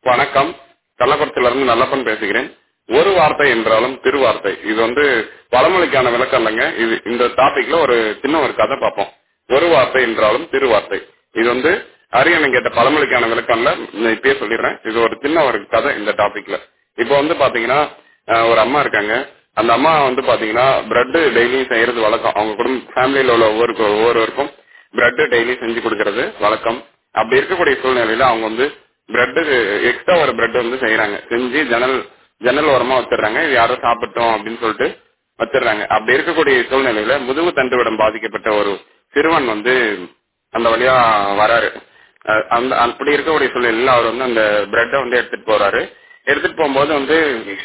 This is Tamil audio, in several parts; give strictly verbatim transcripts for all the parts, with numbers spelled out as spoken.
வணக்கம். கள்ளக்குறிச்சியிலிருந்து நல்லப்பன் பேசுகிறேன். ஒரு வார்த்தை என்றாலும் திருவார்த்தை. இது வந்து பழமொழிக்கான விளக்கம் இல்லைங்க. இது இந்த டாபிக்ல ஒரு சின்ன ஒரு கதை பார்ப்போம். ஒரு வார்த்தை என்றாலும் திருவார்த்தை. இது வந்து அரியணை கேட்ட பழமொழிக்கான விளக்கம்ல இப்பயே சொல்லிடுறேன். இது ஒரு சின்ன ஒரு கதை இந்த டாபிக்ல. இப்போ வந்து பாத்தீங்கன்னா ஒரு அம்மா இருக்காங்க. அந்த அம்மா வந்து பாத்தீங்கன்னா பிரெட் டெய்லியும் செய்யறது வழக்கம். அவங்க குடும்ப ஃபேமிலியில உள்ள ஒவ்வொரு ஒவ்வொருவருக்கும் பிரெட் டெய்லி செஞ்சு கொடுக்கறது வழக்கம். அப்படி இருக்கக்கூடிய சூழ்நிலையில அவங்க வந்து பிரெட் எக்ஸ்ட்ரா ஒரு பிரெட் வந்து செய்யறாங்க. செஞ்சு ஜன்னல் ஜன்னல் ஓரமா வச்சிடறாங்க. இது யாரும் சாப்பிட்டோம் அப்படின்னு சொல்லிட்டு வச்சிடறாங்க. அப்படி இருக்கக்கூடிய சூழ்நிலையில முதுகு தண்டுவிடம் பாதிக்கப்பட்ட ஒரு சிறுவன் வந்து அந்த வழியா வராரு. அந்த அப்படி இருக்கக்கூடிய சூழ்நிலையில அவர் வந்து அந்த பிரெட்டை வந்து எடுத்துட்டு போறாரு. எடுத்துட்டு போகும்போது வந்து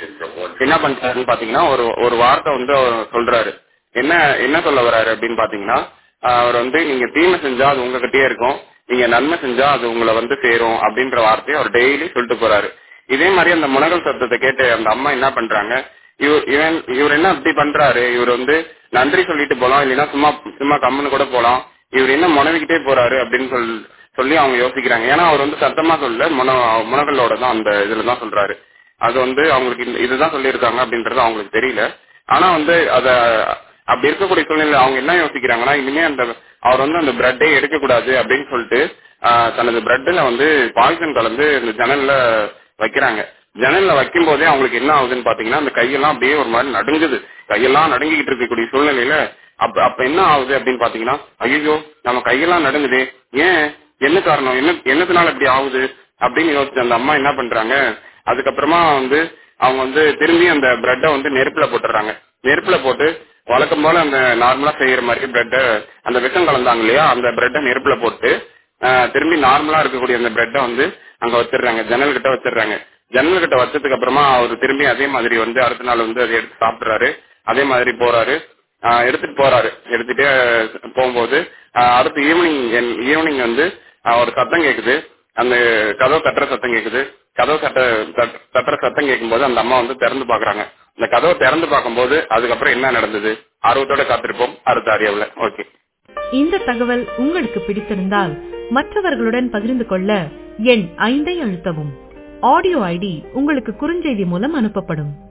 என்ன பண்றாருன்னு பாத்தீங்கன்னா ஒரு ஒரு வார்த்தை வந்து அவர் சொல்றாரு. என்ன என்ன சொல்ல வர்றாரு அப்படின்னு பாத்தீங்கன்னா அவர் வந்து நீங்க தீமை செஞ்சா அது உங்ககிட்டயே இருக்கும், நீங்க நன்மை செஞ்சா அது உங்களை வந்து சேரும் அப்படின்ற வார்த்தையை அவர் டெய்லி சொல்லிட்டு போறாரு. இதே மாதிரி அந்த முனகல் சத்தத்தை கேட்டு அந்த அம்மா என்ன பண்றாங்க, இவர் இவன் இவர் என்ன அப்படி பண்றாரு, இவர் வந்து நன்றி சொல்லிட்டு போலாம், இல்லைன்னா சும்மா சும்மா கம்முன்னு கூட போலாம், இவர் என்ன முனவிக்கிட்டே போறாரு அப்படின்னு சொல் சொல்லி அவங்க யோசிக்கிறாங்க. ஏன்னா அவர் வந்து சத்தமா சொல்ல முன முனகலோட தான் அந்த இதுல தான் சொல்றாரு. அது வந்து அவங்களுக்கு இதுதான் சொல்லியிருக்காங்க அப்படின்றது அவங்களுக்கு தெரியல. ஆனா வந்து அத அப்படி இருக்கக்கூடிய சூழ்நிலை அவங்க என்ன யோசிக்கிறாங்கன்னா, இனிமே அந்த அவர் வந்து அந்த பிரெட்டை எடுக்க கூடாது அப்படின்னு சொல்லிட்டு தனது பிரெட்ல வந்து பாய்சன் கலந்து இந்த ஜன்னல்ல வைக்கிறாங்க. ஜன்னல்ல வைக்கும் போதே அவங்களுக்கு என்ன ஆகுதுன்னு பாத்தீங்கன்னா அந்த கையெல்லாம் அப்படியே ஒரு மாதிரி நடுங்குது. கையெல்லாம் நடுங்கிட்டு இருக்கக்கூடிய சூழ்நிலையில அப்ப அப்ப என்ன ஆகுது அப்படின்னு பாத்தீங்கன்னா, ஐயோ நம்ம கையெல்லாம் நடுங்குது, ஏன் என்ன காரணம், என்ன என்னதுனால இப்படி ஆகுது அப்படின்னு யோசிச்சு அந்த அம்மா என்ன பண்றாங்க, அதுக்கப்புறமா வந்து அவங்க வந்து திரும்பி அந்த பிரெட்டை வந்து நெருப்புல போட்டுறாங்க. நெருப்புல போட்டு வழக்கம் போல அந்த நார்மலா செய்யற மாதிரி பிரெட்டை அந்த விஷம் கலந்தாங்க இல்லையா அந்த பிரெட்டை நெருப்புல போட்டு திரும்பி நார்மலா இருக்கக்கூடிய அந்த பிரெட்டை வந்து அங்க வச்சிடுறாங்க. ஜன்னல் கிட்ட வச்சிடுறாங்க. ஜன்னல் கிட்ட வச்சதுக்கு அப்புறமா அவர் திரும்பி அதே மாதிரி வந்து அடுத்த நாள் வந்து அதை எடுத்து சாப்பிடுறாரு. அதே மாதிரி போறாரு, எடுத்துட்டு போறாரு. எடுத்துட்டே போகும்போது அடுத்து ஈவினிங் ஈவினிங் வந்து ஒரு சத்தம் கேக்குது. அந்த கதவு தட்டுற சத்தம் கேக்குது. கதவு தட்ட தட்டுற சத்தம் கேட்கும்போது அந்த அம்மா வந்து திறந்து பாக்குறாங்க. இந்த கதவை திறந்து பார்க்கும்போது அதுக்கப்புறம் என்ன நடந்தது ஆர்வத்தோட காத்திருப்போம் அடுத்த ஆடியோவில். ஓகே. இந்த தகவல் உங்களுக்கு பிடித்திருந்தால் மற்றவர்களுடன் பகிர்ந்து கொள்ள எண் ஐந்தை அழுத்தவும். ஆடியோ ஐடி உங்களுக்கு குறுஞ்செய்தி மூலம் அனுப்பப்படும்.